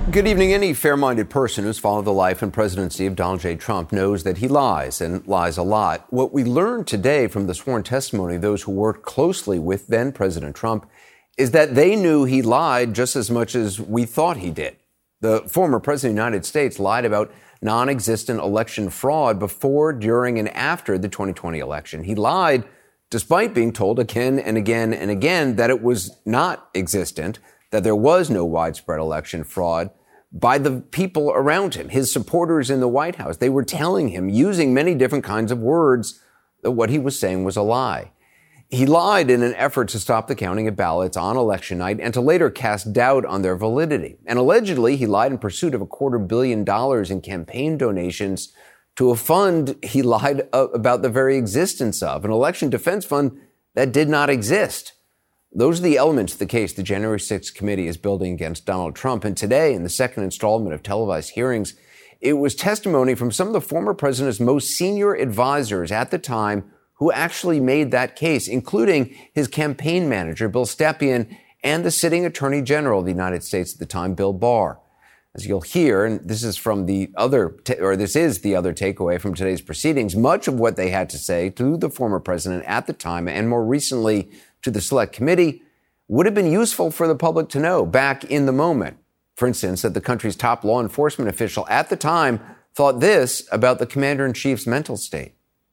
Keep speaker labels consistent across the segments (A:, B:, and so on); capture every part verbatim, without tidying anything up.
A: Good evening. Any fair-minded person who's followed the life and presidency of Donald J. Trump knows that he lies, and lies a lot. What we learned today from the sworn testimony of those who worked closely with then-President Trump is that they knew he lied just as much as we thought he did. The former president of the United States lied about non-existent election fraud before, during, and after the twenty twenty election. He lied despite being told again and again and again that it was not existent, that there was no widespread election fraud by the people around him, his supporters in the White House. They were telling him, using many different kinds of words, that what he was saying was a lie. He lied in an effort to stop the counting of ballots on election night and to later cast doubt on their validity. And allegedly, he lied in pursuit of a quarter billion dollars in campaign donations to a fund he lied about the very existence of, an election defense fund that did not exist. Those are the elements of the case the January sixth committee is building against Donald Trump. And today, in the second installment of televised hearings, it was testimony from some of the former president's most senior advisors at the time who actually made that case, including his campaign manager, Bill Stepien, and the sitting attorney general of the United States at the time, Bill Barr. As you'll hear, and this is from the other, or this is the other takeaway from today's proceedings, much of what they had to say to the former president at the time, and more recently to the Select Committee, would have been useful for the public to know back in the moment. For instance, that the country's top law enforcement official at the time thought this about the commander-in-chief's mental state.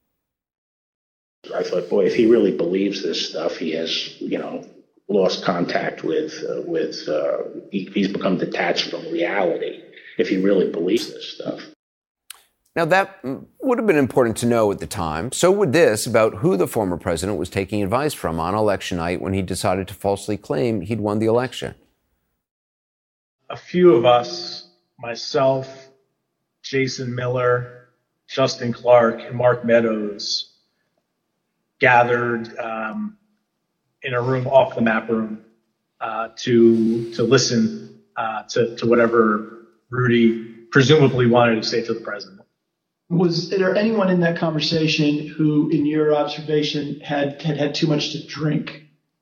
B: I thought, boy, if he really believes this stuff, he has, you know, lost contact with, uh, with uh, he, he's become detached from reality if he really believes this stuff.
A: Now, that would have been important to know at the time. So would this about who the former president was taking advice from on election night when he decided to falsely claim he'd won the election.
C: A few of us, myself, Jason Miller, Justin Clark, and Mark Meadows, gathered um, in a room off the map room uh, to to listen uh, to, to whatever Rudy presumably wanted to say to the president.
D: Was there anyone in that conversation who, in your observation, had had, had too much to drink?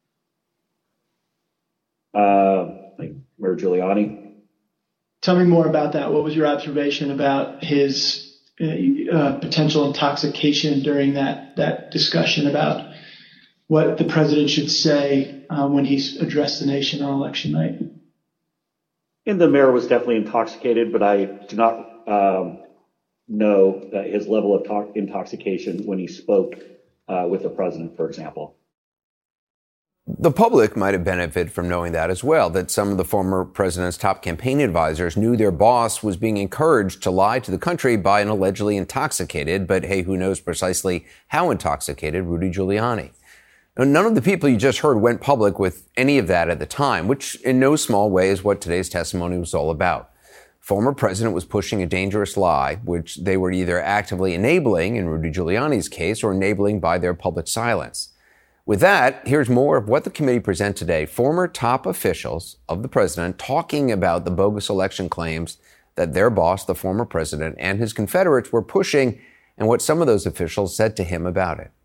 E: Uh, like Mayor Giuliani.
D: Tell me more about that. What was your observation about his uh, potential intoxication during that, that discussion about what the president should say uh, when he's addressed the nation on election night?
E: And the mayor was definitely intoxicated, but I do not um, know that his level of to- intoxication when he spoke uh, with the president, for example.
A: The public might have benefited from knowing that as well, that some of the former president's top campaign advisors knew their boss was being encouraged to lie to the country by an allegedly intoxicated, but hey, who knows precisely how intoxicated, Rudy Giuliani. Now, none of the people you just heard went public with any of that at the time, which in no small way is what today's testimony was all about. Former president was pushing a dangerous lie, which they were either actively enabling in Rudy Giuliani's case or enabling by their public silence. With that, here's more of what the committee present today. Former top officials of the president talking about the bogus election claims that their boss, the former president, and his Confederates were pushing, and what some of those officials said to him about it.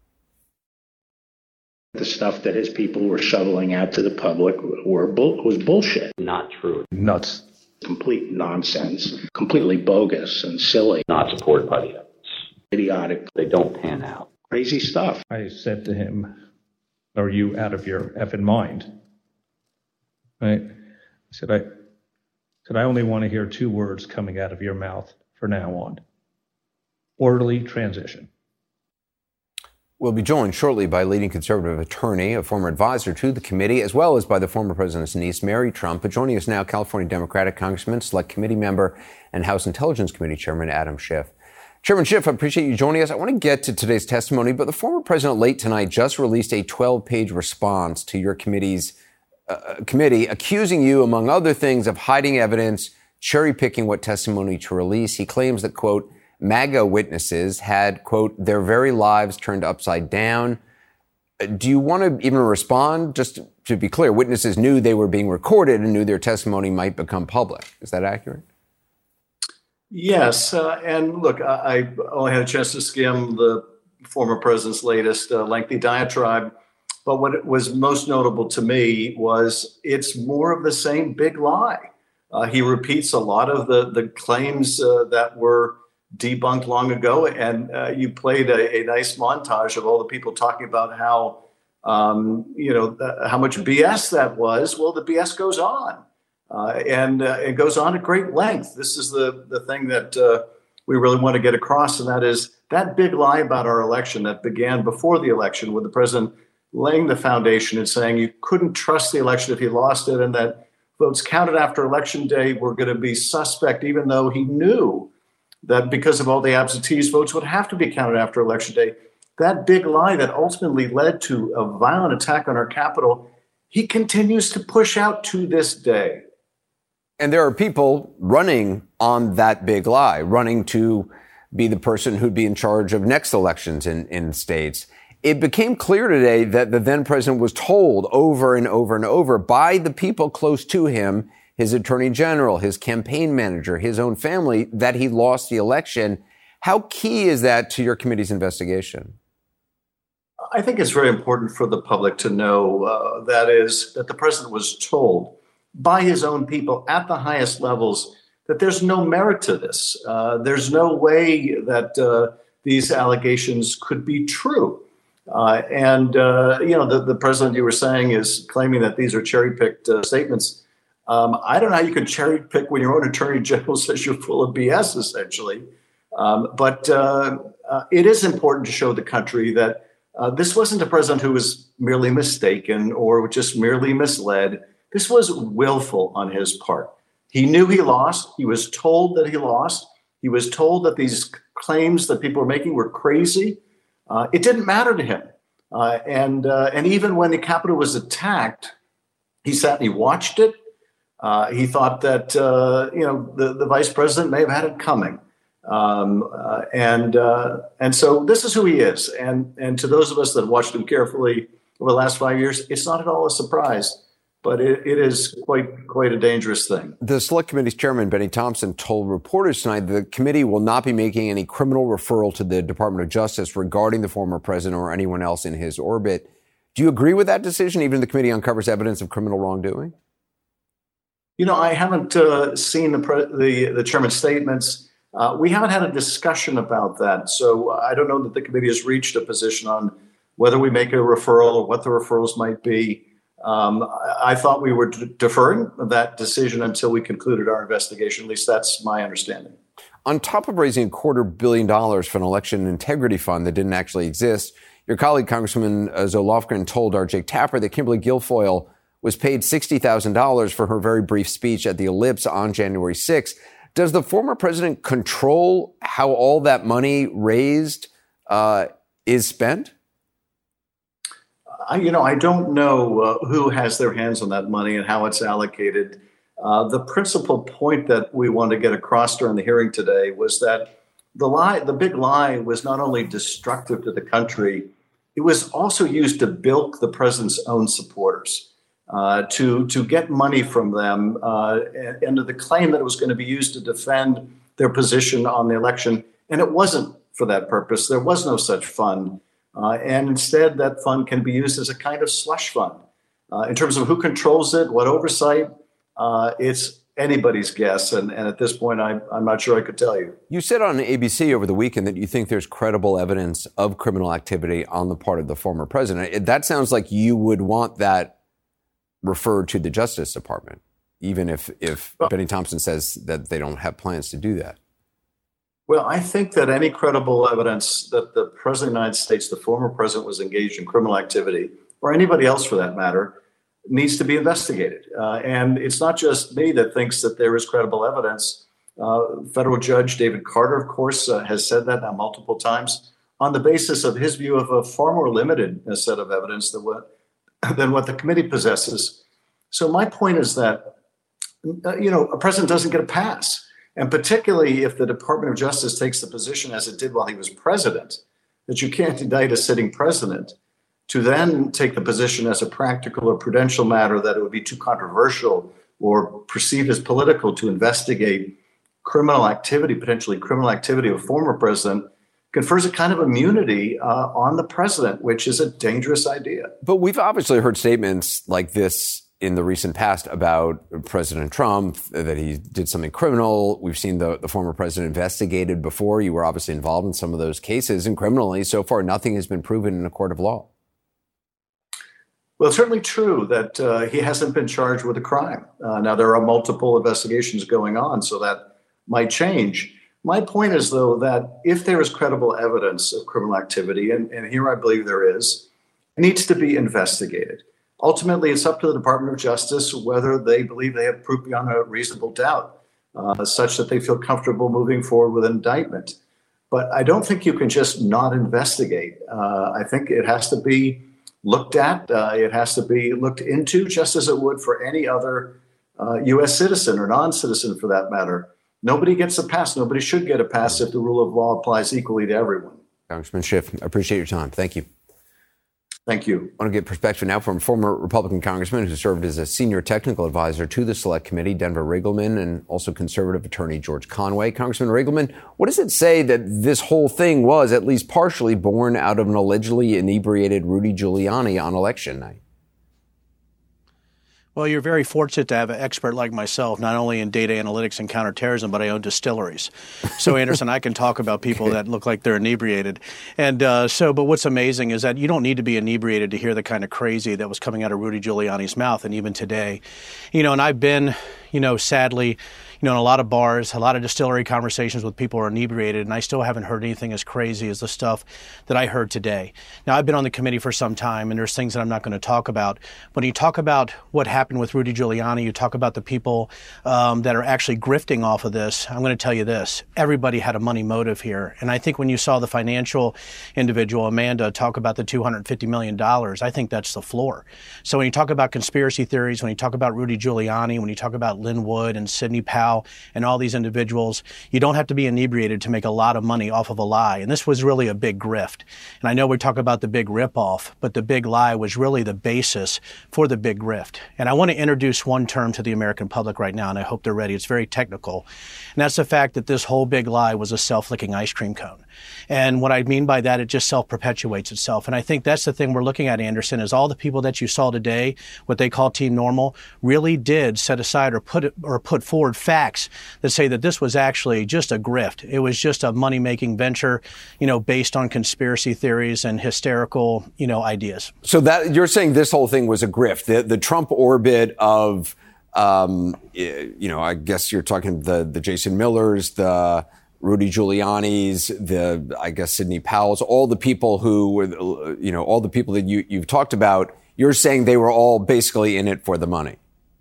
B: The stuff that his people were shoveling out to the public were bull- was bullshit.
F: Not true.
G: Nuts.
B: Complete nonsense. Completely bogus and silly.
F: Not supported by the evidence.
B: Idiotic.
F: They don't pan out.
B: Crazy stuff.
G: I said to him, "Are you out of your effing mind?" Right? I said, I said, I only want to hear two words coming out of your mouth from now on. Orderly transition.
A: We'll be joined shortly by leading conservative attorney, a former advisor to the committee, as well as by the former president's niece, Mary Trump. But joining us now, California Democratic Congressman, Select Committee member, and House Intelligence Committee Chairman Adam Schiff. Chairman Schiff, I appreciate you joining us. I want to get to today's testimony, but the former president late tonight just released a twelve-page response to your committee's uh, committee, accusing you, among other things, of hiding evidence, cherry-picking what testimony to release. He claims that, quote, MAGA witnesses had, quote, their very lives turned upside down. Do you want to even respond? Just to be clear, witnesses knew they were being recorded and knew their testimony might become public. Is that accurate?
H: Yes. Uh, and look, I, I only had a chance to skim the former president's latest uh, lengthy diatribe. But what was most notable to me was it's more of the same big lie. Uh, he repeats a lot of the, the claims uh, that were debunked long ago. And uh, you played a, a nice montage of all the people talking about how, um, you know, uh, how much B S that was. Well, the B S goes on uh, and uh, it goes on at great length. This is the, the thing that uh, we really want to get across. And that is that big lie about our election that began before the election with the president laying the foundation and saying you couldn't trust the election if he lost it, and that votes counted after Election Day were going to be suspect, even though he knew that because of all the absentees, votes would have to be counted after Election Day. That big lie that ultimately led to a violent attack on our Capitol, he continues to push out to this day.
A: And there are people running on that big lie, running to be the person who'd be in charge of next elections in, in states. It became clear today that the then president was told over and over and over by the people close to him, his attorney general, his campaign manager, his own family, that he lost the election. How key is that to your committee's investigation?
H: I think it's very important for the public to know uh, that is that the president was told by his own people at the highest levels that there's no merit to this. Uh, there's no way that uh, these allegations could be true. Uh, and, uh, you know, the, the president you were saying is claiming that these are cherry-picked uh, statements. Um, I don't know how you can cherry-pick when your own attorney general says you're full of B S, essentially. Um, but uh, uh, it is important to show the country that uh, this wasn't a president who was merely mistaken or just merely misled. This was willful on his part. He knew he lost. He was told that he lost. He was told that these claims that people were making were crazy. Uh, it didn't matter to him. Uh, and uh, and even when the Capitol was attacked, he sat and he watched it. Uh, he thought that, uh, you know, the, the vice president may have had it coming. Um, uh, and uh, and so this is who he is. And, and to those of us that watched him carefully over the last five years, it's not at all a surprise. But it, it is quite quite a dangerous thing.
A: The Select Committee's chairman, Benny Thompson, told reporters tonight that the committee will not be making any criminal referral to the Department of Justice regarding the former president or anyone else in his orbit. Do you agree with that decision, even if the committee uncovers evidence of criminal wrongdoing?
H: You know, I haven't uh, seen the, pre- the the chairman's statements. Uh, we haven't had a discussion about that. So I don't know that the committee has reached a position on whether we make a referral or what the referrals might be. Um, I, I thought we were d- deferring that decision until we concluded our investigation. At least that's my understanding.
A: On top of raising a quarter billion dollars for an election integrity fund that didn't actually exist, your colleague, Congressman uh, Zoe Lofgren, told our Jake Tapper that Kimberly Guilfoyle was paid sixty thousand dollars for her very brief speech at the Ellipse on January sixth. Does the former president control how all that money raised uh, is spent?
H: I, you know, I don't know uh, who has their hands on that money and how it's allocated. Uh, the principal point that we wanted to get across during the hearing today was that the lie, the big lie, was not only destructive to the country, it was also used to bilk the president's own supporters, uh, to to get money from them, uh, and, and the claim that it was going to be used to defend their position on the election. And it wasn't for that purpose. There was no such fund. Uh, and instead, that fund can be used as a kind of slush fund. Uh, in terms of who controls it, what oversight, uh, it's anybody's guess. And, and at this point, I, I'm not sure I could tell you.
A: You said on A B C over the weekend that you think there's credible evidence of criminal activity on the part of the former president. That sounds like you would want that referred to the Justice Department, even if, if well, Benny Thompson says that they don't have plans to do that.
H: Well, I think that any credible evidence that the president of the United States, the former president, was engaged in criminal activity, or anybody else for that matter, needs to be investigated. Uh, and it's not just me that thinks that there is credible evidence. Uh, federal Judge David Carter, of course, uh, has said that now multiple times on the basis of his view of a far more limited set of evidence than what, than what the committee possesses. So my point is that, uh, you know, a president doesn't get a pass. And particularly if the Department of Justice takes the position, as it did while he was president, that you can't indict a sitting president, to then take the position as a practical or prudential matter that it would be too controversial or perceived as political to investigate criminal activity, potentially criminal activity of a former president, confers a kind of immunity uh, on the president, which is a dangerous idea.
A: But we've obviously heard statements like this in the recent past about President Trump, that he did something criminal. We've seen the, the former president investigated before. You were obviously involved in some of those cases, and criminally, so far, nothing has been proven in a court of law.
H: Well, it's certainly true that uh, he hasn't been charged with a crime. Uh, now, there are multiple investigations going on, so that might change. My point is, though, that if there is credible evidence of criminal activity, and, and here I believe there is, it needs to be investigated. Ultimately, it's up to the Department of Justice whether they believe they have proof beyond a reasonable doubt, uh, such that they feel comfortable moving forward with indictment. But I don't think you can just not investigate. Uh, I think it has to be looked at. Uh, it has to be looked into, just as it would for any other uh, U S citizen or non-citizen, for that matter. Nobody gets a pass. Nobody should get a pass if the rule of law applies equally to everyone.
A: Congressman Schiff, I appreciate your time. Thank you.
H: Thank you.
A: I want to get perspective now from former Republican congressman who served as a senior technical advisor to the Select Committee, Denver Riggleman, and also conservative attorney George Conway. Congressman Riggleman, what does it say that this whole thing was at least partially born out of an allegedly inebriated Rudy Giuliani on election night?
I: Well, you're very fortunate to have an expert like myself, not only in data analytics and counterterrorism, but I own distilleries. So, Anderson, I can talk about people okay. that look like they're inebriated. And uh, so, but what's amazing is that you don't need to be inebriated to hear the kind of crazy that was coming out of Rudy Giuliani's mouth, and even today. You know, and I've been, you know, sadly, you know, in a lot of bars, a lot of distillery conversations with people who are inebriated, and I still haven't heard anything as crazy as the stuff that I heard today. Now, I've been on the committee for some time, and there's things that I'm not going to talk about. When you talk about what happened with Rudy Giuliani, you talk about the people um, that are actually grifting off of this. I'm going to tell you this. Everybody had a money motive here. And I think when you saw the financial individual, Amanda, talk about the two hundred fifty million dollars, I think that's the floor. So when you talk about conspiracy theories, when you talk about Rudy Giuliani, when you talk about Lynn Wood and Sidney Powell, and all these individuals, you don't have to be inebriated to make a lot of money off of a lie. And this was really a big grift. And I know we talk about the big ripoff, but the big lie was really the basis for the big grift. And I want to introduce one term to the American public right now, and I hope they're ready. It's very technical. And that's the fact that this whole big lie was a self-licking ice cream cone. And what I mean by that, it just self-perpetuates itself. And I think that's the thing we're looking at, Anderson, is all the people that you saw today, what they call Team Normal, really did set aside or put or put forward facts that say that this was actually just a grift. It was just a money-making venture, you know, based on conspiracy theories and hysterical, you know, ideas.
A: So that you're saying this whole thing was a grift, the, the Trump orbit of, um, you know, I guess you're talking the, the Jason Millers, the Rudy Giuliani's, the, I guess, Sidney Powell's, all the people who were, you know, all the people that you, you've talked about, you're saying they were all basically in it for the money.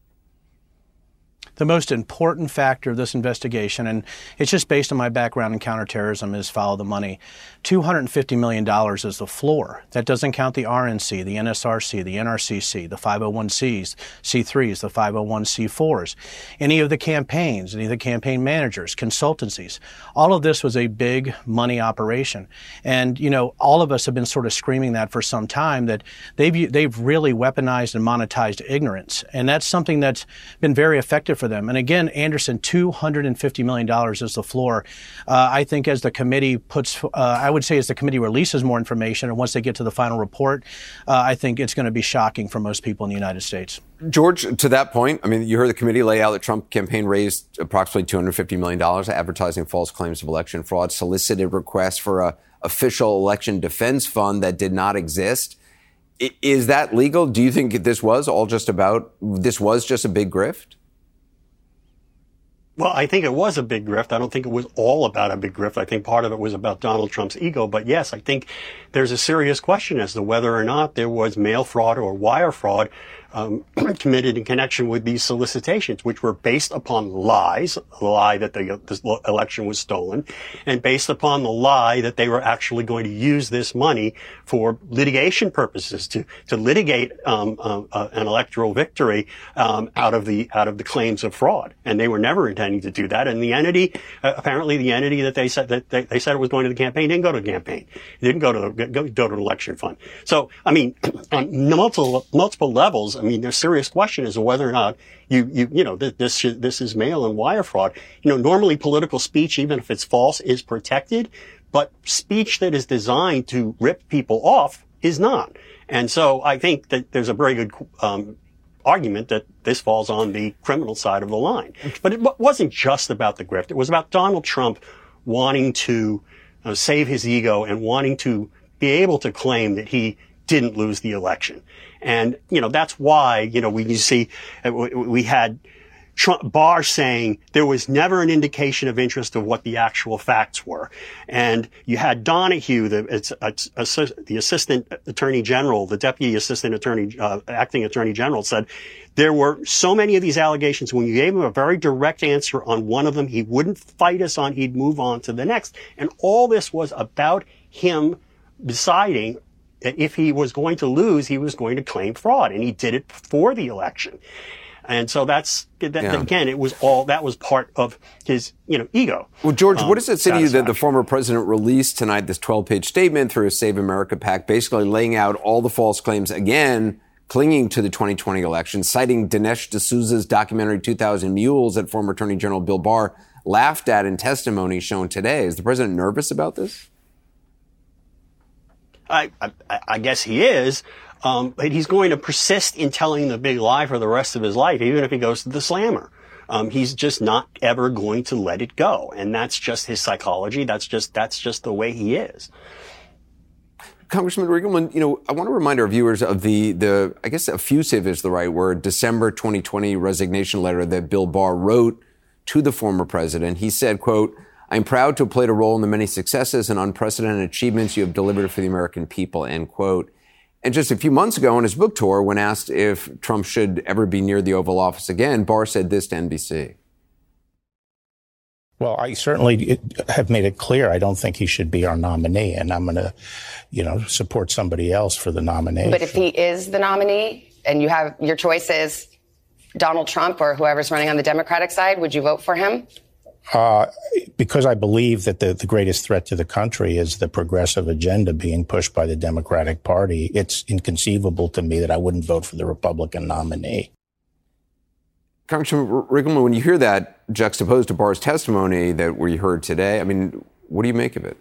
I: The most important factor of this investigation, and it's just based on my background in counterterrorism, is follow the money. two hundred fifty million dollars is the floor. That doesn't count the R N C, the N S R C, the N R C C, the five oh one C's, C threes, the five oh one C fours, any of the campaigns, any of the campaign managers, consultancies. All of this was a big money operation. And, you know, all of us have been sort of screaming that for some time, that they've, they've really weaponized and monetized ignorance. And that's something that's been very effective for them. And again, Anderson, two hundred fifty million dollars is the floor. Uh, I think as the committee puts, uh, I would say as the committee releases more information, and once they get to the final report, uh, I think it's going to be shocking for most people in the United States.
A: George, to that point, I mean, you heard the committee lay out the Trump campaign raised approximately two hundred fifty million dollars advertising false claims of election fraud, solicited requests for a official election defense fund that did not exist. Is that legal? Do you think this was all just about, this was just a big grift?
J: Well, I think it was a big grift. I don't think it was all about a big grift. I think part of it was about Donald Trump's ego. But yes, I think there's a serious question as to whether or not there was mail fraud or wire fraud um, committed in connection with these solicitations, which were based upon lies, a lie that the, the election was stolen, and based upon the lie that they were actually going to use this money for litigation purposes, to to litigate um, uh, uh, an electoral victory um, out of the out of the claims of fraud. And they were never intending to do that. And the entity, uh, apparently, the entity that they said that they, they said it was going to the campaign didn't go to the campaign. It didn't go to go, go to an election fund. So, I mean, on multiple multiple levels, I mean, there's serious question as to whether or not you, you, you know, this, this is mail and wire fraud. You know, normally political speech, even if it's false, is protected, but speech that is designed to rip people off is not. And so I think that there's a very good, um, argument that this falls on the criminal side of the line. But it w- wasn't just about the grift. It was about Donald Trump wanting to uh, save his ego and wanting to be able to claim that he didn't lose the election. And, you know, that's why, you know, we you see, uh, we had Trump, Barr saying there was never an indication of interest of what the actual facts were. And you had Donahue, the, it's, it's, it's, the assistant attorney general, the deputy assistant attorney, uh, acting attorney general said there were so many of these allegations. When you gave him a very direct answer on one of them, he wouldn't fight us on, he'd move on to the next. And all this was about him deciding that if he was going to lose, he was going to claim fraud. And he did it before the election. And so that's, that,
A: yeah.
J: again, it was all, that was part of his, you know, ego.
A: Well, George,
J: um,
A: what does it say to you that the former president released tonight this twelve-page statement through his Save America PAC, basically laying out all the false claims, again, clinging to the twenty twenty election, citing Dinesh D'Souza's documentary two thousand Mules that former Attorney General Bill Barr laughed at in testimony shown today. Is the president nervous about this?
J: I, I, I guess he is. Um, but he's going to persist in telling the big lie for the rest of his life, even if he goes to the slammer. Um, he's just not ever going to let it go. And that's just his psychology. That's just, that's just the way he is.
A: Congressman Riegelman, you know, I want to remind our viewers of the, the, I guess effusive is the right word, December twenty twenty resignation letter that Bill Barr wrote to the former president. He said, quote, "I'm proud to have played a role in the many successes and unprecedented achievements you have delivered for the American people," end quote. And just a few months ago on his book tour, when asked if Trump should ever be near the Oval Office again, Barr said this to N B C.
K: Well, I certainly have made it clear I don't think he should be our nominee, and I'm going to, you know, support somebody else for the nomination.
L: But if he is the nominee and you have your choice is Donald Trump or whoever's running on the Democratic side, would you vote for him?
K: Uh, because I believe that the, the greatest threat to the country is the progressive agenda being pushed by the Democratic Party. It's inconceivable to me that I wouldn't vote for the Republican nominee.
A: Congressman Riegelman, when you hear that juxtaposed to Barr's testimony that we heard today, I mean, what do you make of it?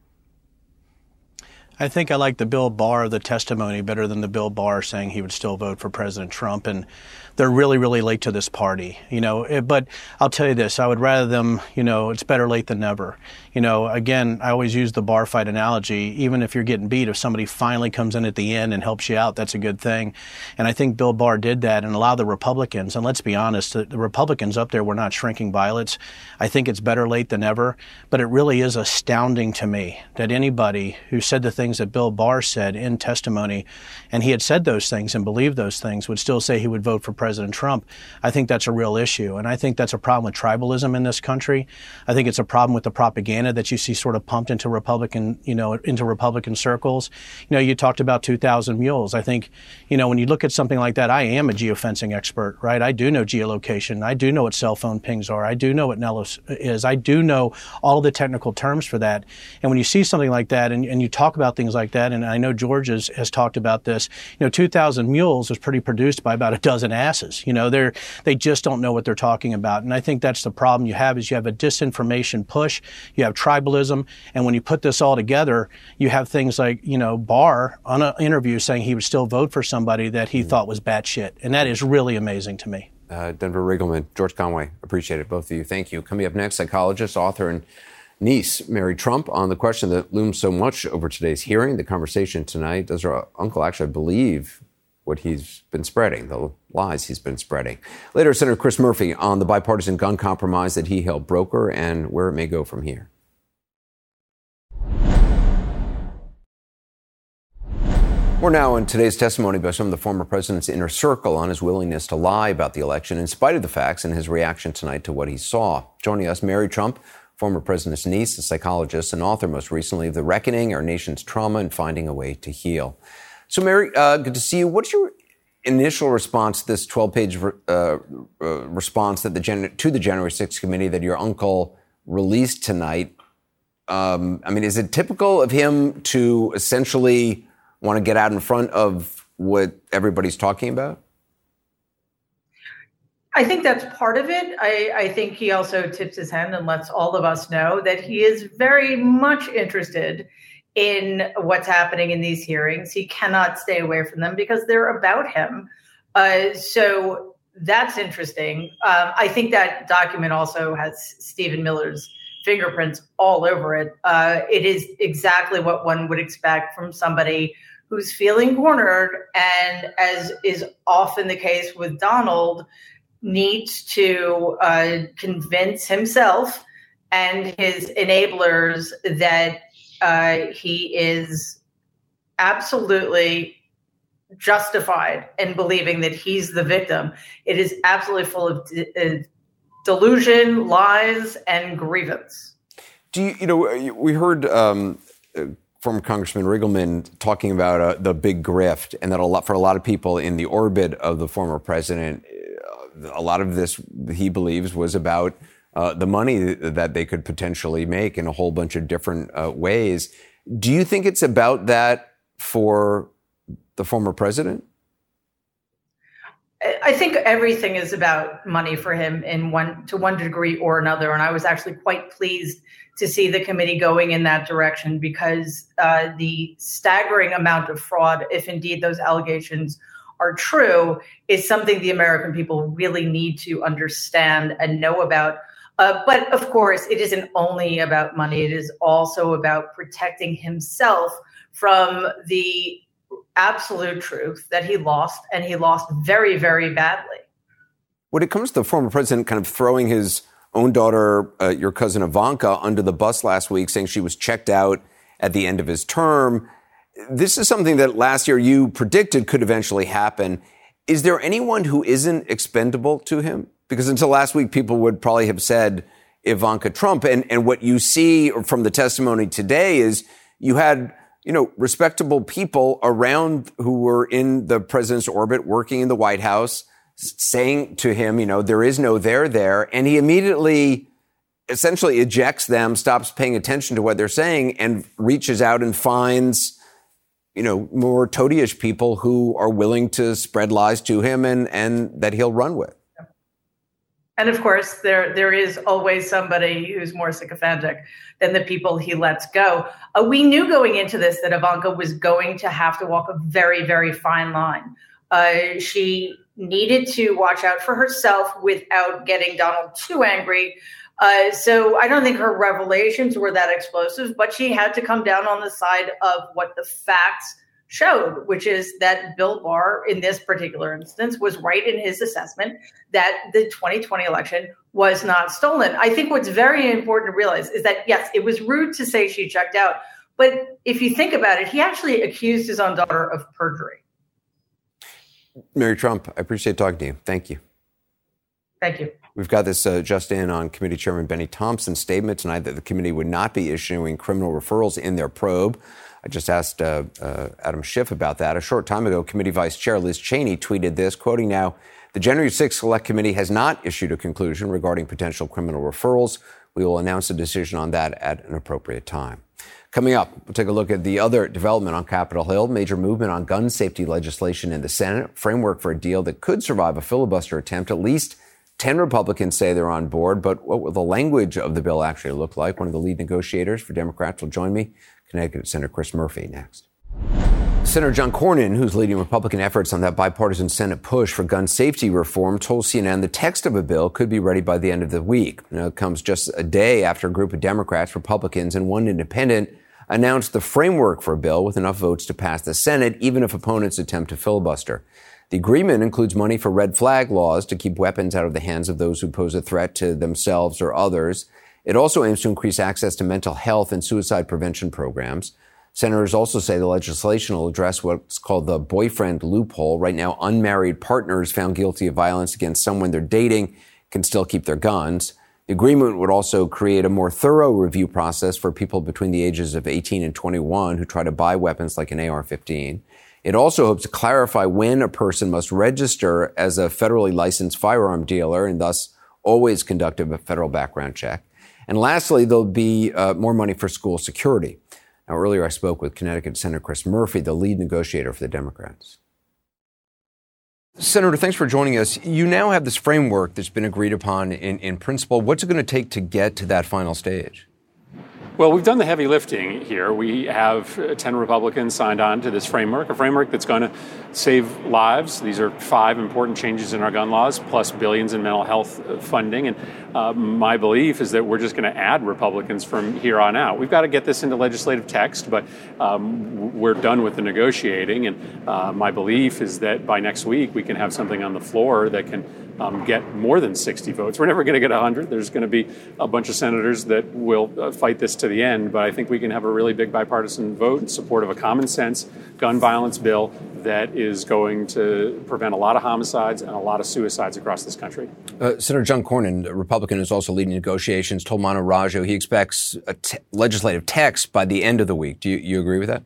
I: I think I like the Bill Barr, the testimony, better than the Bill Barr saying he would still vote for President Trump. And they're really, really late to this party, you know. But I'll tell you this, I would rather them, you know, it's better late than never. You know, again, I always use the bar fight analogy. Even if you're getting beat, if somebody finally comes in at the end and helps you out, that's a good thing. And I think Bill Barr did that, and a lot of the Republicans, and let's be honest, the, the Republicans up there were not shrinking violets. I think it's better late than never. But it really is astounding to me that anybody who said the things that Bill Barr said in testimony, and he had said those things and believed those things, would still say he would vote for President Trump. I think that's a real issue. And I think that's a problem with tribalism in this country. I think it's a problem with the propaganda that you see sort of pumped into Republican, you know, into Republican circles. You know, you talked about two thousand Mules. I think, you know, when you look at something like that, I am a geofencing expert, right? I do know geolocation. I do know what cell phone pings are. I do know what Nellis is. I do know all the technical terms for that. And when you see something like that and, and you talk about things like that, and I know George has, has talked about this, you know, two thousand Mules was pretty produced by about a dozen asses. You know, they're, they just don't know what they're talking about. And I think that's the problem you have is you have a disinformation push, you have tribalism, and when you put this all together, you have things like, you know, Barr on an interview saying he would still vote for somebody that he mm. thought was batshit. And that is really amazing to me.
A: Uh, Denver Riegelman, George Conway, appreciate it, both of you. Thank you. Coming up next, psychologist, author, and niece, Mary Trump, on the question that looms so much over today's hearing, the conversation tonight. Does her uncle actually believe what he's been spreading, the lies he's been spreading? Later, Senator Chris Murphy on the bipartisan gun compromise that he helped broker and where it may go from here. We're now in today's testimony by some of the former president's inner circle on his willingness to lie about the election in spite of the facts and his reaction tonight to what he saw. Joining us, Mary Trump, former president's niece, a psychologist and author most recently of The Reckoning, Our Nation's Trauma and Finding a Way to Heal. So, Mary, uh, good to see you. What's your initial response to this twelve-page uh, uh, response that the Gen- to the January sixth committee that your uncle released tonight? Um, I mean, is it typical of him to essentially want to get out in front of what everybody's talking about?
M: I think that's part of it. I, I think he also tips his hand and lets all of us know that he is very much interested in what's happening in these hearings. He cannot stay away from them because they're about him. Uh, so that's interesting. Um, I think that document also has Stephen Miller's fingerprints all over it. Uh, it is exactly what one would expect from somebody who's feeling cornered, and as is often the case with Donald, needs to uh, convince himself and his enablers that uh, he is absolutely justified in believing that he's the victim. It is absolutely full of de- uh, delusion, lies, and grievance.
A: Do you, you know, we heard um, former Congressman Riggleman talking about uh, the big grift, and that a lot for a lot of people in the orbit of the former president, uh, a lot of this, he believes, was about uh, the money that they could potentially make in a whole bunch of different uh, ways. Do you think it's about that for the former president?
M: I think everything is about money for him in one to one degree or another. And I was actually quite pleased to see the committee going in that direction, because uh, the staggering amount of fraud, if indeed those allegations are true, is something the American people really need to understand and know about. Uh, but of course, it isn't only about money. It is also about protecting himself from the absolute truth that he lost, and he lost very, very badly.
A: When it comes to the former president kind of throwing his own daughter, uh, your cousin Ivanka, under the bus last week, saying she was checked out at the end of his term, this is something that last year you predicted could eventually happen. Is there anyone who isn't expendable to him? Because until last week, people would probably have said Ivanka Trump. And, and what you see from the testimony today is you had, you know, respectable people around who were in the president's orbit, working in the White House, saying to him, you know, there is no there there. And he immediately essentially ejects them, stops paying attention to what they're saying, and reaches out and finds, you know, more toady-ish people who are willing to spread lies to him and, and that he'll run with.
M: And of course, there there is always somebody who's more sycophantic than the people he lets go. Uh, we knew going into this that Ivanka was going to have to walk a very, very fine line. Uh, she needed to watch out for herself without getting Donald too angry. Uh, so I don't think her revelations were that explosive, but she had to come down on the side of what the facts showed, which is that Bill Barr, in this particular instance, was right in his assessment that the twenty twenty election was not stolen. I think what's very important to realize is that, yes, it was rude to say she checked out, but if you think about it, he actually accused his own daughter of perjury.
A: Mary Trump, I appreciate talking to you. Thank you.
M: Thank you.
A: We've got this uh, just in on Committee Chairman Benny Thompson's statement tonight that the committee would not be issuing criminal referrals in their probe. I just asked uh, uh, Adam Schiff about that. A short time ago, Committee Vice Chair Liz Cheney tweeted this, quoting now, "The January sixth Select Committee has not issued a conclusion regarding potential criminal referrals. We will announce a decision on that at an appropriate time." Coming up, we'll take a look at the other development on Capitol Hill, major movement on gun safety legislation in the Senate, framework for a deal that could survive a filibuster attempt. At least ten Republicans say they're on board, but what will the language of the bill actually look like? One of the lead negotiators for Democrats will join me, Connecticut Senator Chris Murphy, next. Senator John Cornyn, who's leading Republican efforts on that bipartisan Senate push for gun safety reform, told C N N the text of a bill could be ready by the end of the week. Now, it comes just a day after a group of Democrats, Republicans, and one independent announced the framework for a bill with enough votes to pass the Senate, even if opponents attempt to filibuster. The agreement includes money for red flag laws to keep weapons out of the hands of those who pose a threat to themselves or others. It also aims to increase access to mental health and suicide prevention programs. Senators also say the legislation will address what's called the boyfriend loophole. Right now, unmarried partners found guilty of violence against someone they're dating can still keep their guns. The agreement would also create a more thorough review process for people between the ages of eighteen and twenty-one who try to buy weapons like an A R fifteen. It also hopes to clarify when a person must register as a federally licensed firearm dealer and thus always conduct a federal background check. And lastly, there'll be uh, more money for school security. Now, earlier I spoke with Connecticut Senator Chris Murphy, the lead negotiator for the Democrats. Senator, thanks for joining us. You now have this framework that's been agreed upon in, in principle. What's it going to take to get to that final stage?
N: Well, we've done the heavy lifting here. We have ten Republicans signed on to this framework, a framework that's going to save lives. These are five important changes in our gun laws, plus billions in mental health funding. And uh, my belief is that we're just going to add Republicans from here on out. We've got to get this into legislative text, but um, we're done with the negotiating. And uh, my belief is that by next week, we can have something on the floor that can Um, get more than sixty votes. We're never going to get one hundred. There's going to be a bunch of senators that will uh, fight this to the end, but I think we can have a really big bipartisan vote in support of a common sense gun violence bill that is going to prevent a lot of homicides and a lot of suicides across this country.
A: Uh, Senator John Cornyn, a Republican who's also leading negotiations, told Manu Raju he expects a t- legislative text by the end of the week. Do you, you agree with that?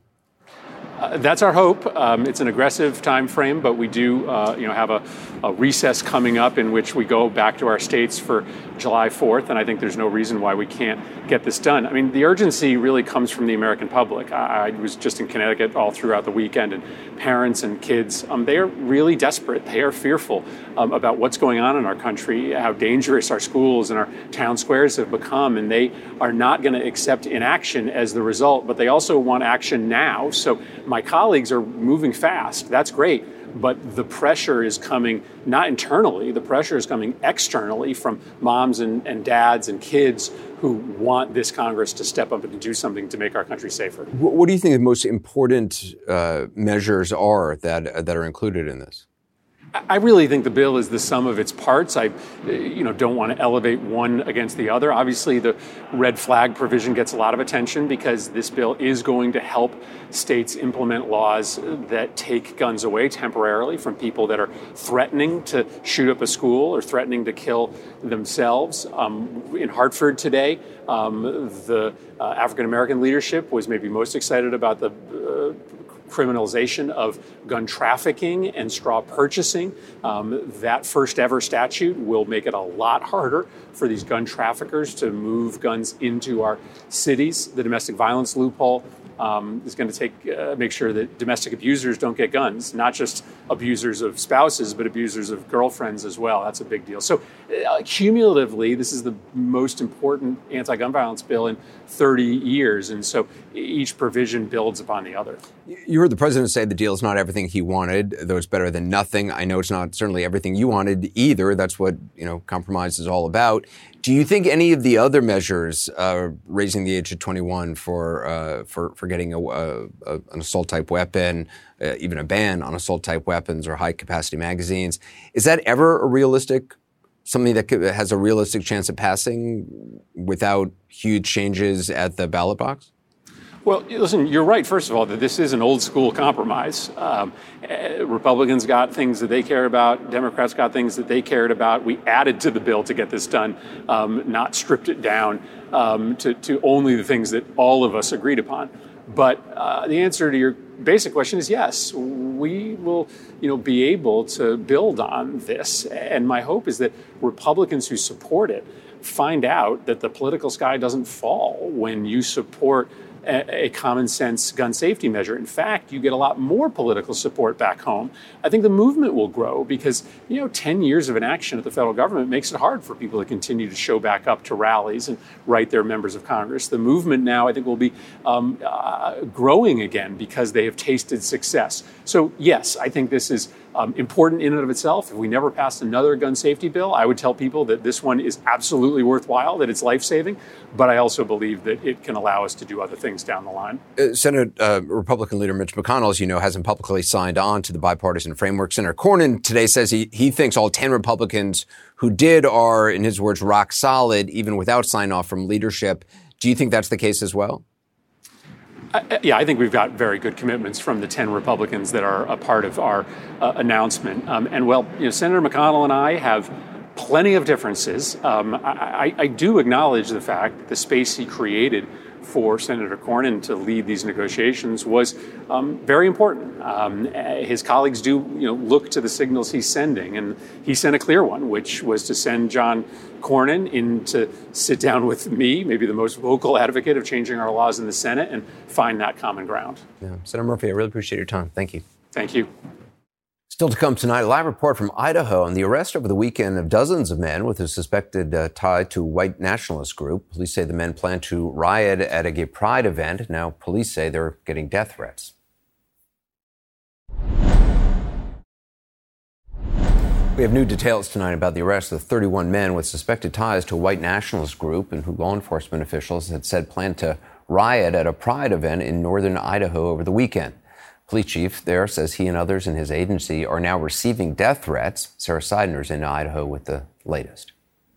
N: Uh, that's our hope. Um, it's an aggressive time frame, but we do, uh, you know, have a, a recess coming up in which we go back to our states for July fourth, and I think there's no reason why we can't get this done. I mean, the urgency really comes from the American public. I, I was just in Connecticut all throughout the weekend, and parents and kids, um, they are really desperate. They are fearful um, about what's going on in our country, how dangerous our schools and our town squares have become, and they are not going to accept inaction as the result, but they also want action now. So my colleagues are moving fast. That's great. But the pressure is coming not internally, the pressure is coming externally from moms and, and dads and kids who want this Congress to step up and do something to make our country safer.
A: What, what do you think the most important uh, measures are that uh, that are included in this?
N: I really think the bill is the sum of its parts. I, you know, don't want to elevate one against the other. Obviously, the red flag provision gets a lot of attention because this bill is going to help states implement laws that take guns away temporarily from people that are threatening to shoot up a school or threatening to kill themselves. Um, in Hartford today, um, the uh, African-American leadership was maybe most excited about the uh, criminalization of gun trafficking and straw purchasing. Um, that first ever statute will make it a lot harder for these gun traffickers to move guns into our cities. The domestic violence loophole um, is going to take uh, make sure that domestic abusers don't get guns, not just abusers of spouses, but abusers of girlfriends as well. That's a big deal. So uh, cumulatively, this is the most important anti-gun violence bill in thirty years. And so each provision builds upon the other.
A: You heard the president say the deal is not everything he wanted, though it's better than nothing. I know it's not certainly everything you wanted either. That's what, you know, compromise is all about. Do you think any of the other measures, uh, raising the age of twenty-one for uh, for for getting a, a, an assault-type weapon, uh, even a ban on assault-type weapons or high-capacity magazines, is that ever a realistic, something that could, has a realistic chance of passing without huge changes at the ballot box?
N: Well, listen, you're right, first of all, that this is an old school compromise. Um, uh, Republicans got things that they cared about. Democrats got things that they cared about. We added to the bill to get this done, um, not stripped it down um, to, to only the things that all of us agreed upon. But uh, the answer to your basic question is yes. We will, you know, be able to build on this. And my hope is that Republicans who support it find out that the political sky doesn't fall when you support a common sense gun safety measure. In fact, you get a lot more political support back home. I think the movement will grow because, you know, ten years of inaction at the federal government makes it hard for people to continue to show back up to rallies and write their members of Congress. The movement now, I think, will be um, uh, growing again because they have tasted success. So, yes, I think this is Um, important in and of itself. If we never passed another gun safety bill, I would tell people that this one is absolutely worthwhile, that it's life-saving, but I also believe that it can allow us to do other things down the line.
A: Uh, Senate uh, Republican leader Mitch McConnell, as you know, hasn't publicly signed on to the bipartisan framework. Senator Cornyn today says he, he thinks all ten Republicans who did are, in his words, rock solid, even without sign-off from leadership. Do you think that's the case as well?
N: I, yeah, I think we've got very good commitments from the ten Republicans that are a part of our uh, announcement. Um, and, well, you know, Senator McConnell and I have plenty of differences. Um, I, I, I do acknowledge the fact that the space he created for Senator Cornyn to lead these negotiations was um, very important. Um, his colleagues do, you know, look to the signals he's sending, and he sent a clear one, which was to send John Cornyn in to sit down with me, maybe the most vocal advocate of changing our laws in the Senate, and find that common ground.
A: Yeah. Senator Murphy, I really appreciate your time. Thank you.
N: Thank you.
A: Still to come tonight, a live report from Idaho on the arrest over the weekend of dozens of men with a suspected uh, tie to a white nationalist group. Police say the men plan to riot at a gay pride event. Now, police say they're getting death threats. We have new details tonight about the arrest of thirty-one men with suspected ties to a white nationalist group and who law enforcement officials had said planned to riot at a pride event in northern Idaho over the weekend. Police chief there says he and others in his agency are now receiving death threats. Sarah Seidner's in Idaho with the latest.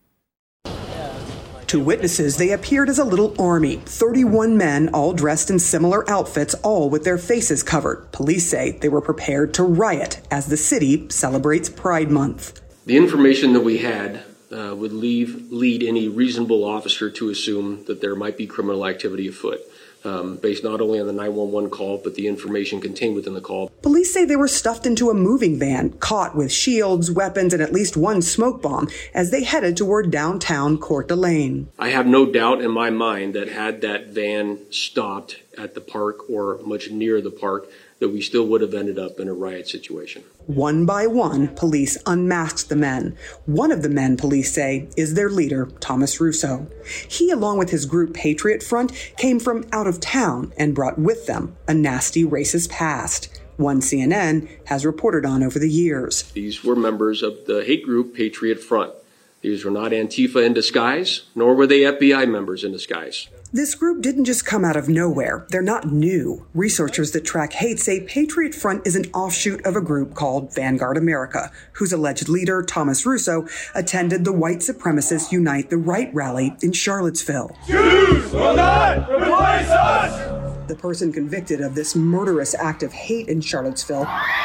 O: To witnesses, they appeared as a little army, thirty-one men, all dressed in similar outfits, all with their faces covered. Police say they were prepared to riot as the city celebrates Pride Month.
P: The information that we had uh, would leave, lead any reasonable officer to assume that there might be criminal activity afoot. Um, based not only on the nine one one call, but the information contained within the call.
O: Police say they were stuffed into a moving van, caught with shields, weapons, and at least one smoke bomb as they headed toward downtown Coeur d'Alene.
P: I have no doubt in my mind that had that van stopped at the park or much near the park, that we still would have ended up in a riot situation.
O: One by one, police unmasked the men. One of the men, police say, is their leader, Thomas Russo. He, along with his group Patriot Front, came from out of town and brought with them a nasty racist past, one C N N has reported on over the years.
P: These were members of the hate group Patriot Front. These were not Antifa in disguise, nor were they F B I members in disguise.
O: This group didn't just come out of nowhere. They're not new. Researchers that track hate say Patriot Front is an offshoot of a group called Vanguard America, whose alleged leader, Thomas Russo, attended the White Supremacists Unite the Right rally in Charlottesville.
Q: Jews will not replace us!
O: The person convicted of this murderous act of hate in Charlottesville,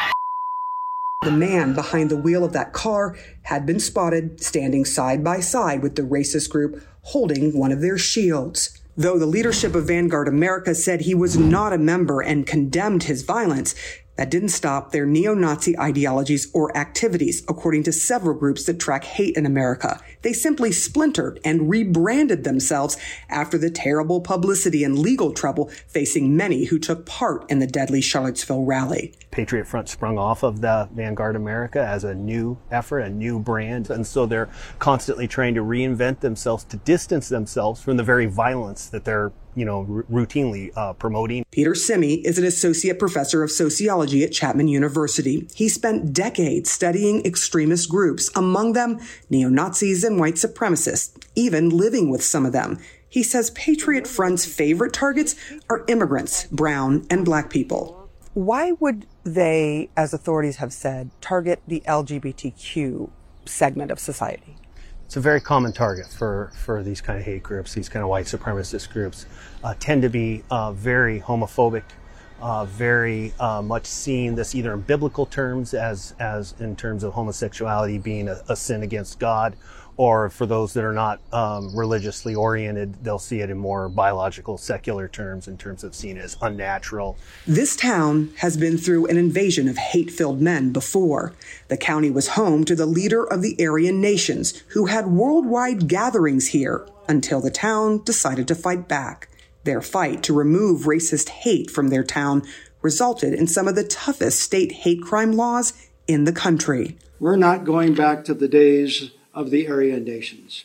O: the man behind the wheel of that car, had been spotted standing side by side with the racist group holding one of their shields. Though the leadership of Vanguard America said he was not a member and condemned his violence, that didn't stop their neo-Nazi ideologies or activities, according to several groups that track hate in America. They simply splintered and rebranded themselves after the terrible publicity and legal trouble facing many who took part in the deadly Charlottesville rally.
R: Patriot Front sprung off of the Vanguard America as a new effort, a new brand, and so they're constantly trying to reinvent themselves to distance themselves from the very violence that they're you know, r- routinely uh, promoting.
O: Peter Simi is an associate professor of sociology at Chapman University. He spent decades studying extremist groups, among them neo-Nazis and white supremacists, even living with some of them. He says Patriot Front's favorite targets are immigrants, brown and black people.
S: Why would they, as authorities have said, target the L G B T Q segment of society?
R: It's a very common target for, for these kind of hate groups, these kind of white supremacist groups, uh, tend to be uh, very homophobic, uh, very uh, much seen this either in biblical terms as, as in terms of homosexuality being a, a sin against God, or for those that are not um, religiously oriented, they'll see it in more biological, secular terms in terms of seen as unnatural.
O: This town has been through an invasion of hate-filled men before. The county was home to the leader of the Aryan nations, who had worldwide gatherings here until the town decided to fight back. Their fight to remove racist hate from their town resulted in some of the toughest state hate crime laws in the country.
T: We're not going back to the days of the Aryan nations.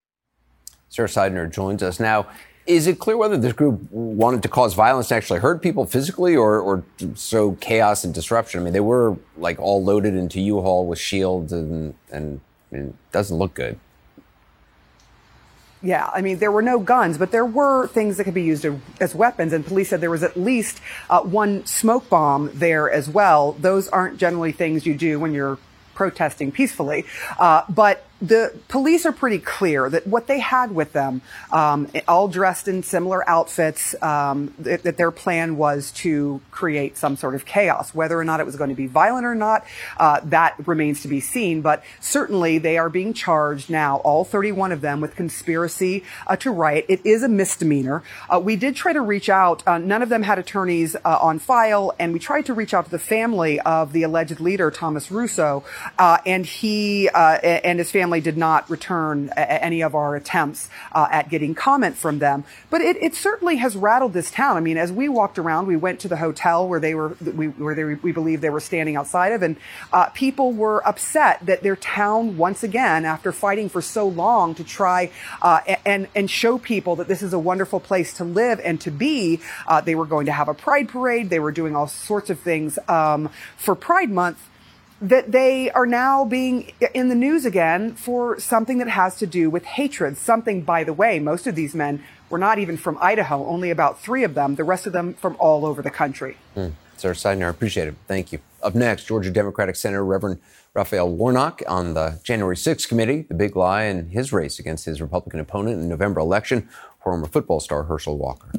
A: Sarah Seidner joins us now. Is it clear whether this group wanted to cause violence to actually hurt people physically or, or sow chaos and disruption? I mean, they were like all loaded into U-Haul with shields and, and, and it doesn't look good.
S: Yeah, I mean, there were no guns, but there were things that could be used as weapons. And police said there was at least uh, one smoke bomb there as well. Those aren't generally things you do when you're protesting peacefully. Uh, but the police are pretty clear that what they had with them, um, all dressed in similar outfits, um, that, that their plan was to create some sort of chaos. Whether or not it was going to be violent or not, uh, that remains to be seen. But certainly they are being charged now, all thirty-one of them, with conspiracy uh, to riot. It is a misdemeanor. Uh, we did try to reach out. Uh, none of them had attorneys uh, on file, and we tried to reach out to the family of the alleged leader, Thomas Russo, uh, and he uh, and his family family did not return a- any of our attempts uh, at getting comment from them. But it, it certainly has rattled this town. I mean, as we walked around, we went to the hotel where they were, we, where they, we believe they were standing outside of, and uh, people were upset that their town, once again, after fighting for so long to try uh, and and show people that this is a wonderful place to live and to be, uh, they were going to have a pride parade. They were doing all sorts of things um, for Pride Month, that they are now being in the news again for something that has to do with hatred. Something, by the way, most of these men were not even from Idaho, only about three of them, the rest of them from all over the country.
A: Mm. Sarah Seidner, I appreciate it. Thank you. Up next, Georgia Democratic Senator Reverend Raphael Warnock on the January sixth committee, the big lie in his race against his Republican opponent in the November election, former football star Herschel Walker.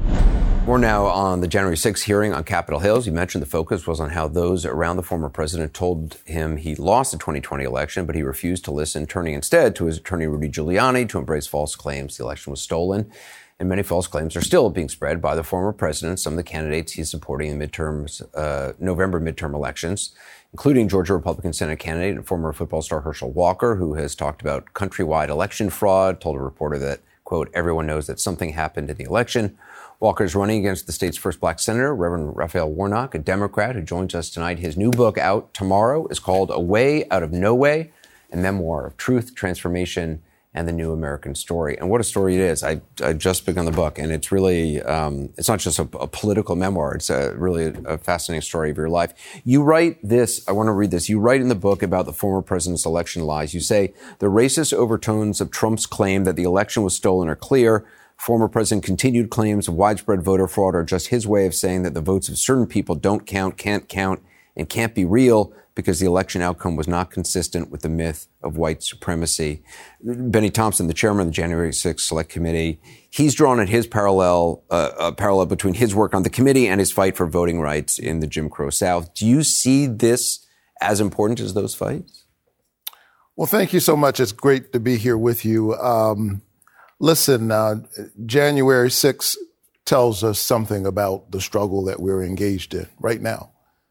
A: We're now on the January sixth hearing on Capitol Hill. As you mentioned, the focus was on how those around the former president told him he lost the twenty twenty election, but he refused to listen, turning instead to his attorney, Rudy Giuliani, to embrace false claims the election was stolen. And many false claims are still being spread by the former president, some of the candidates he's supporting in midterms, uh, November midterm elections, including Georgia Republican Senate candidate and former football star Herschel Walker, who has talked about countrywide election fraud, told a reporter that, quote, everyone knows that something happened in the election. Walker is running against the state's first black senator, Reverend Raphael Warnock, a Democrat who joins us tonight. His new book out tomorrow is called A Way Out of No Way, a memoir of truth, transformation, and the new American story. And what a story it is. I, I just begun the book, and it's really, um, it's not just a, a political memoir. It's a, really a, a fascinating story of your life. You write this, I want to read this. You write in the book about the former president's election lies. You say, the racist overtones of Trump's claim that the election was stolen are clear. Former president continued claims of widespread voter fraud are just his way of saying that the votes of certain people don't count, can't count, and can't be real because the election outcome was not consistent with the myth of white supremacy. Benny Thompson, the chairman of the January sixth Select Committee, he's drawn at his parallel, uh, a parallel between his work on the committee and his fight for voting rights in the Jim Crow South. Do you see this as important as those fights?
U: Well, thank you so much. It's great to be here with you. Um, Listen, uh, January sixth tells us something about the struggle that we're engaged in right now.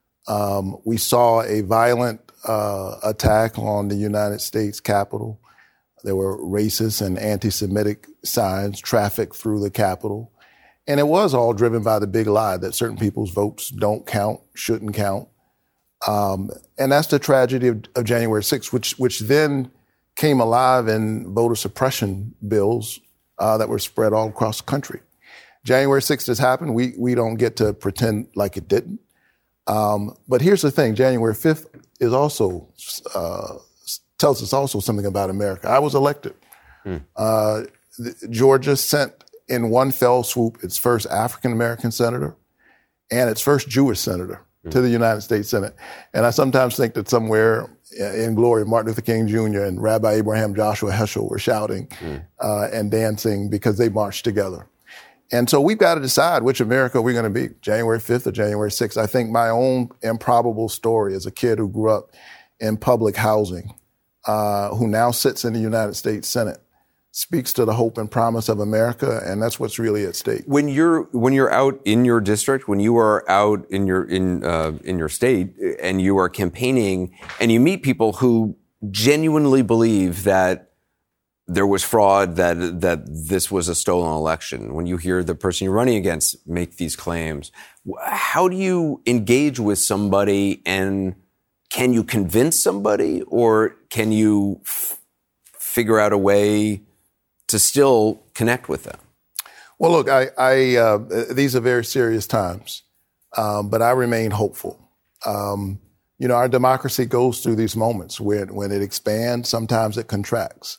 U: Um, we saw a violent uh, attack on the United States Capitol. There were racist and anti-Semitic signs trafficked through the Capitol. And it was all driven by the big lie that certain people's votes don't count, shouldn't count. Um, and that's the tragedy of, of January sixth, which, which then came alive in voter suppression bills uh, that were spread all across the country. January sixth has happened. We we don't get to pretend like it didn't. Um, but here's the thing: January fifth is also uh, tells us also something about America. I was elected. Hmm. Uh, Georgia sent in one fell swoop its first African American senator and its first Jewish senator hmm. to the United States Senate. And I sometimes think that somewhere in glory, Martin Luther King Junior and Rabbi Abraham Joshua Heschel were shouting mm. uh, and dancing because they marched together. And so we've got to decide which America we're going to be, January fifth or January sixth. I think my own improbable story as a kid who grew up in public housing, uh, who now sits in the United States Senate, speaks to the hope and promise of America, and that's what's really at stake.
A: When you're when you're out in your district, when you are out in your in uh, in your state, and you are campaigning, and you meet people who genuinely believe that there was fraud, that that this was a stolen election. When you hear the person you're running against make these claims, how do you engage with somebody, and can you convince somebody, or can you f- figure out a way to still connect with them?
U: Well, look, I, I uh, these are very serious times, um, but I remain hopeful. Um, you know, our democracy goes through these moments where when it expands, sometimes it contracts.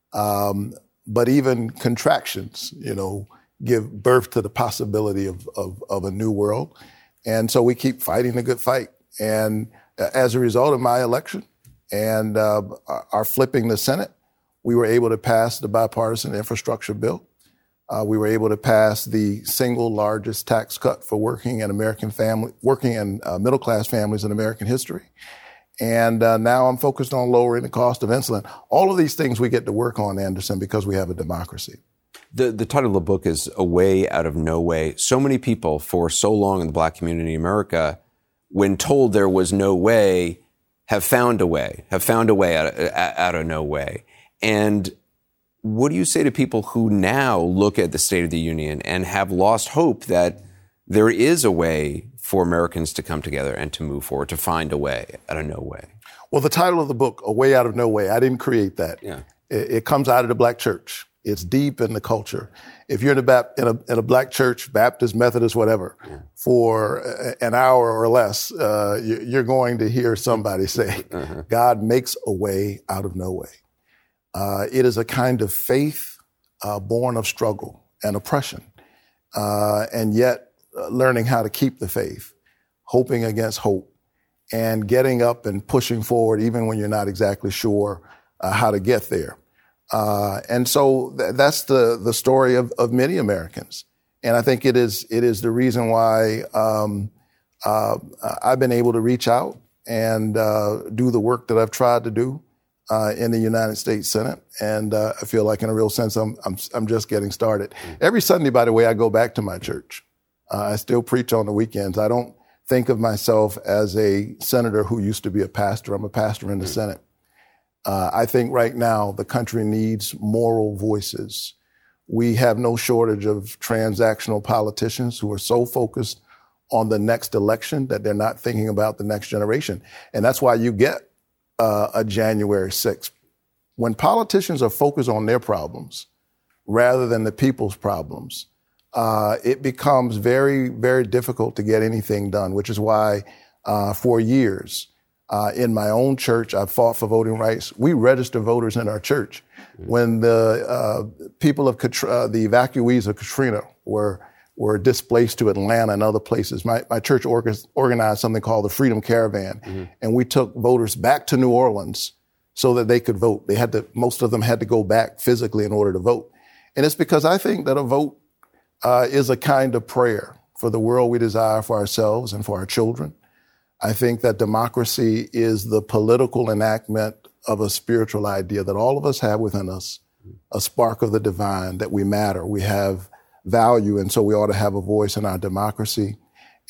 U: Um, but even contractions, you know, give birth to the possibility of, of, of a new world. And so we keep fighting the good fight. And as a result of my election and uh, our flipping the Senate, we were able to pass the bipartisan infrastructure bill. Uh, we were able to pass the single largest tax cut for working and American family, working and uh, middle class families in American history. And uh, now I'm focused on lowering the cost of insulin. All of these things we get to work on, Anderson, because we have a democracy.
A: The the title of the book is A Way Out of No Way. So many people for so long in the black community in America, when told there was no way, have found a way, have found a way out of, out of no way. And what do you say to people who now look at the State of the Union and have lost hope that there is a way for Americans to come together and to move forward, to find a way out of no way?
U: Well, the title of the book, A Way Out of No Way, I didn't create that.
A: Yeah.
U: It, it comes out of the black church. It's deep in the culture. If you're in a, Bap- in a, in a black church, Baptist, Methodist, whatever, yeah. for an hour or less, uh, you're going to hear somebody say, uh-huh. God makes a way out of no way. Uh, it is a kind of faith uh, born of struggle and oppression, uh, and yet uh, learning how to keep the faith, hoping against hope, and getting up and pushing forward even when you're not exactly sure uh, how to get there. Uh, and so th- that's the, the story of, of many Americans. And I think it is, it is the reason why, um, uh, I've been able to reach out and, uh, do the work that I've tried to do, uh, in the United States Senate. And, uh, I feel like in a real sense, I'm, I'm, I'm just getting started. Every Sunday, by the way, I go back to my church. Uh, I still preach on the weekends. I don't think of myself as a senator who used to be a pastor. I'm a pastor in the Senate. Uh, I think right now the country needs moral voices. We have no shortage of transactional politicians who are so focused on the next election that they're not thinking about the next generation. And that's why you get uh, a January sixth. When politicians are focused on their problems rather than the people's problems, uh, it becomes very, very difficult to get anything done, which is why uh, for years, Uh, in my own church, I fought for voting rights. We register voters in our church. When the uh, people of Kat- uh, the evacuees of Katrina were were displaced to Atlanta and other places, my, my church org- organized something called the Freedom Caravan, mm-hmm. and we took voters back to New Orleans so that they could vote. They had to. Most of them had to go back physically in order to vote, and it's because I think that a vote uh, is a kind of prayer for the world we desire for ourselves and for our children. I think that democracy is the political enactment of a spiritual idea that all of us have within us, a spark of the divine, that we matter, we have value, and so we ought to have a voice in our democracy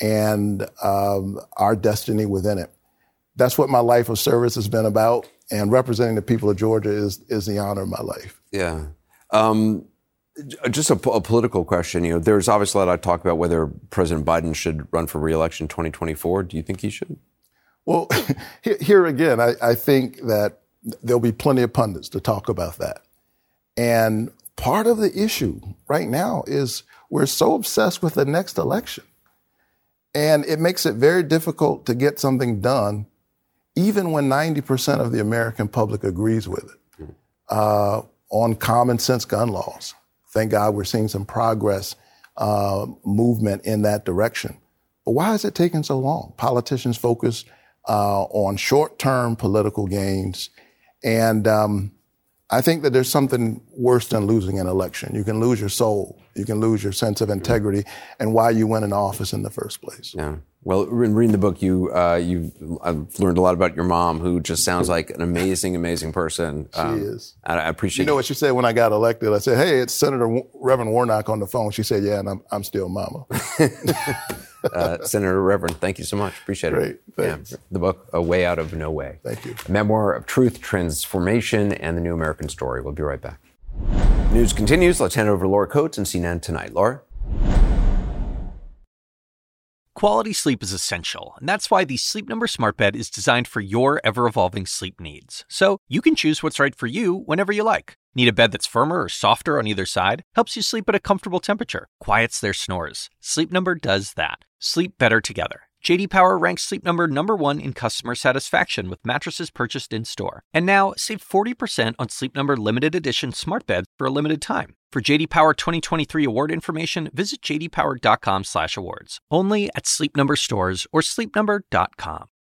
U: and um, our destiny within it. That's what my life of service has been about, and representing the people of Georgia is is the honor of my life.
A: Yeah. Um, Just a, a political question. You know, there's obviously a lot of talk about whether President Biden should run for re-election in twenty twenty-four. Do you think he should?
U: Well, here again, I, I think that there'll be plenty of pundits to talk about that. And part of the issue right now is we're so obsessed with the next election. And it makes it very difficult to get something done, even when ninety percent of the American public agrees with it, uh, on common sense gun laws. Thank God we're seeing some progress, uh, movement in that direction. But why is it taking so long? Politicians focus uh, on short-term political gains. And um, I think that there's something worse than losing an election. You can lose your soul. You can lose your sense of integrity and why you went in office in the first place.
A: Yeah. Well, in reading the book, you uh, you I've learned a lot about your mom, who just sounds like an amazing, amazing person.
U: She um, is.
A: I, I appreciate.
U: You know what she said when I got elected? I said, "Hey, it's Senator Reverend Warnock on the phone." She said, "Yeah, and I'm I'm still Mama."
A: uh, Senator Reverend, thank you so much. Appreciate
U: Great,
A: it.
U: Thanks.
A: Yeah, the book, A Way Out of No Way.
U: Thank you.
A: A memoir of truth, transformation, and the new American story. We'll be right back. News continues. Let's hand it over to Laura Coates and C N N Tonight. Laura?
C: Quality sleep is essential, and that's why the Sleep Number Smart Bed is designed for your ever-evolving sleep needs. So you can choose what's right for you whenever you like. Need a bed that's firmer or softer on either side? Helps you sleep at a comfortable temperature. Quiets their snores. Sleep Number does that. Sleep better together. J D Power ranks Sleep Number number one in customer satisfaction with mattresses purchased in-store. And now, save forty percent on Sleep Number limited edition smart beds for a limited time. For J D Power twenty twenty-three award information, visit j d power dot com slash awards. Only at Sleep Number stores or sleep number dot com.